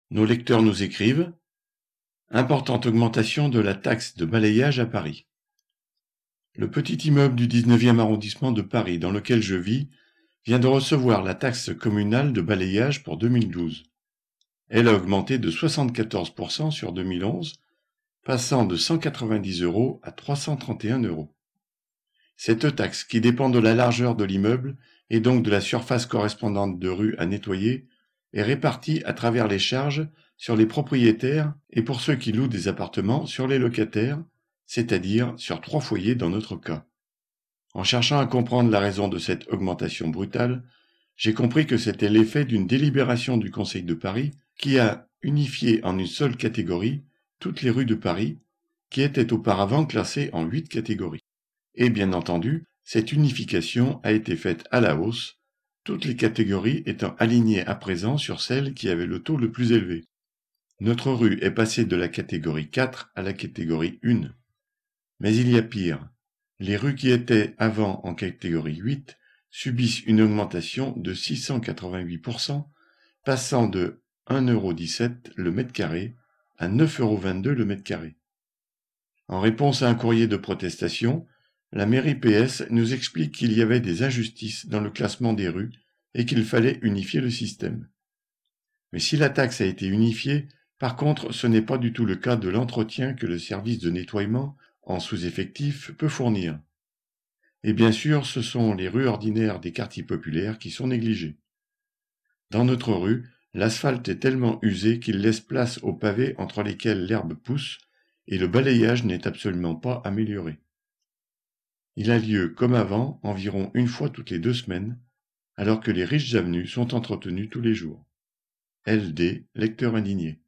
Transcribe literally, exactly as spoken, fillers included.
Nos lecteurs nous écrivent « Importante augmentation de la taxe de balayage à Paris. Le petit immeuble du dix-neuvième arrondissement de Paris dans lequel je vis vient de recevoir la taxe communale de balayage pour deux mille douze. Elle a augmenté de soixante-quatorze pour cent sur deux mille onze, passant de cent quatre-vingt-dix euros à trois cent trente et un euros. Cette taxe, qui dépend de la largeur de l'immeuble et donc de la surface correspondante de rue à nettoyer, est répartie à travers les charges sur les propriétaires et pour ceux qui louent des appartements sur les locataires, c'est-à-dire sur trois foyers dans notre cas. En cherchant à comprendre la raison de cette augmentation brutale, j'ai compris que c'était l'effet d'une délibération du Conseil de Paris qui a unifié en une seule catégorie toutes les rues de Paris, qui étaient auparavant classées en huit catégories. Et bien entendu, cette unification a été faite à la hausse, toutes les catégories étant alignées à présent sur celle qui avait le taux le plus élevé. Notre rue est passée de la catégorie quatre à la catégorie un. Mais il y a pire. Les rues qui étaient avant en catégorie huit subissent une augmentation de six cent quatre-vingt-huit pour cent, passant de un euro dix-sept le mètre carré à neuf euros vingt-deux le mètre carré. En réponse à un courrier de protestation, la mairie P S nous explique qu'il y avait des injustices dans le classement des rues et qu'il fallait unifier le système. Mais si la taxe a été unifiée, par contre, ce n'est pas du tout le cas de l'entretien que le service de nettoiement, en sous-effectif, peut fournir. Et bien sûr, ce sont les rues ordinaires des quartiers populaires qui sont négligées. Dans notre rue, l'asphalte est tellement usé qu'il laisse place aux pavés entre lesquels l'herbe pousse, et le balayage n'est absolument pas amélioré. Il a lieu, comme avant, environ une fois toutes les deux semaines, alors que les riches avenues sont entretenues tous les jours. L D, lecteur indigné.